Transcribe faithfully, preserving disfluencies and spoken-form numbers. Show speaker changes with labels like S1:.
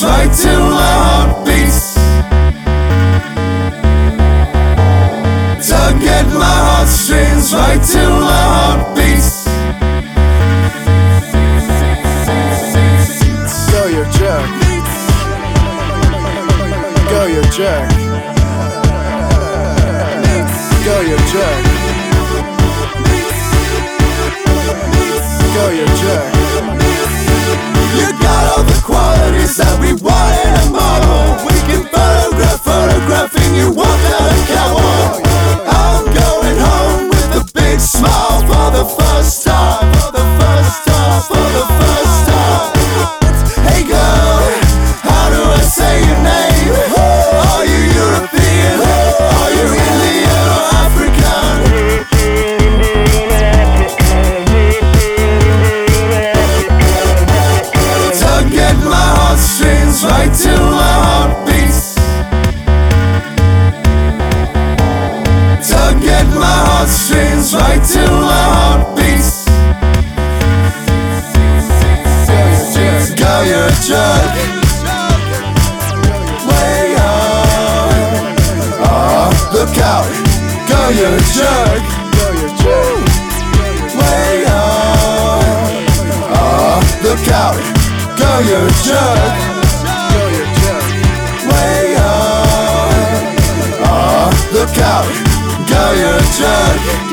S1: right till my heart beats. Tug at my heartstrings right till my heart beats.
S2: Go your jerk. Go your jerk. Go your jerk. Go your jerk.
S1: You got all the qualities that we want in a model. We can photograph, photographing you walk down a catwalk. I'm going home with a big smile for the first time. For the first time, for the first time. Hey girl, how do I say your name? Are you European? Are you Indian or African? Tug at my heartstrings right till my heart beats. Tug at my heartstrings right till my heart beats. Go your jerk. Way up. Oh, look out. Go your jerk.
S2: Go your jerk.
S1: Way up. Oh, look out. Go your jerk.
S2: Go your jerk.
S1: Way up. Oh, look out. Go your jerk.